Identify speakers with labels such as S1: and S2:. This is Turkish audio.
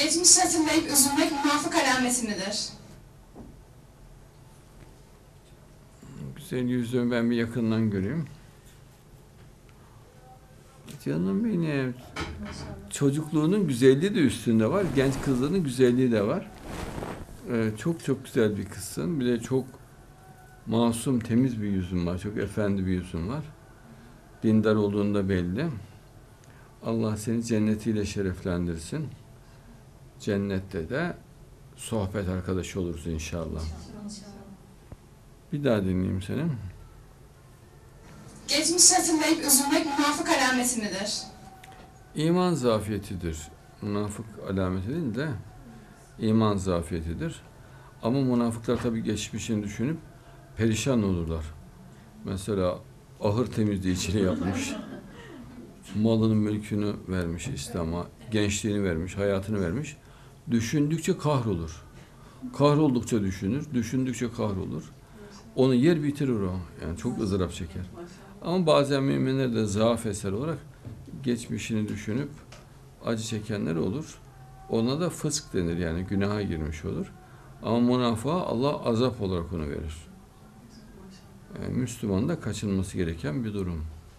S1: Geçmiş hatırlayıp üzülmek münafık alameti midir?
S2: Güzel yüzünü ben bir yakından göreyim. Canım benim. Çocukluğunun güzelliği de üstünde var. Genç kızlığının güzelliği de var. Çok çok güzel bir kızsın. Bir de çok masum, temiz bir yüzün var. Çok efendi bir yüzün var. Dindar olduğun da belli. Allah seni cennetiyle şereflendirsin. Cennette de sohbet arkadaşı oluruz inşallah. Bir daha dinleyeyim seni.
S1: Geçmiş hatırlayıp üzülmek münafık alameti midir?
S2: İman zafiyetidir. Münafık alameti değil de iman zafiyetidir. Ama münafıklar tabii geçmişini düşünüp perişan olurlar. Mesela ahır temizliği içine yapmış. Malının mülkünü vermiş İslam'a, gençliğini vermiş, hayatını vermiş. Düşündükçe kahrolur. Kahroldukça düşünür, düşündükçe kahrolur. Onu yer bitirir o. Yani çok ızdırap çeker. Ama bazen müminler de zaaf eseri olarak geçmişini düşünüp acı çekenler olur. Ona da fısk denir, yani günaha girmiş olur. Ama münafığa Allah azap olarak onu verir. Yani Müslümanın da kaçınması gereken bir durum.